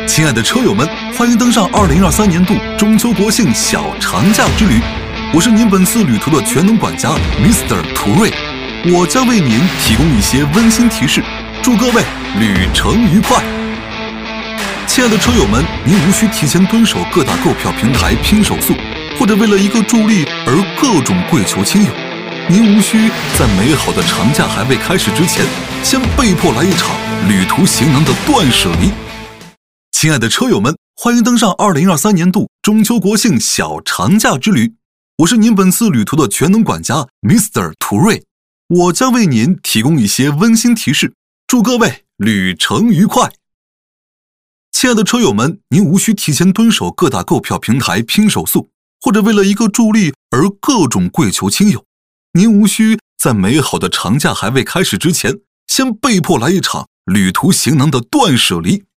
亲爱的车友们，欢迎登上2023年度中秋国庆小长假之旅。我是您本次旅途的全能管家 Mr. 图瑞，我将为您提供一些温馨提示，祝各位旅程愉快。亲爱的车友们，您无需提前蹲守各大购票平台拼手速，或者为了一个助力而各种跪求亲友。您无需在美好的长假还未开始之前，先被迫来一场旅途行囊的断舍离。亲爱的车友们，欢迎登上2023年度中秋国庆小长假之旅。我是您本次旅途的全能管家 Mr. 图瑞，我将为您提供一些温馨提示，祝各位旅程愉快。亲爱的车友们，您无需提前蹲守各大购票平台拼手速，或者为了一个助力而各种跪求亲友。您无需在美好的长假还未开始之前，先被迫来一场旅途行囊的断舍离。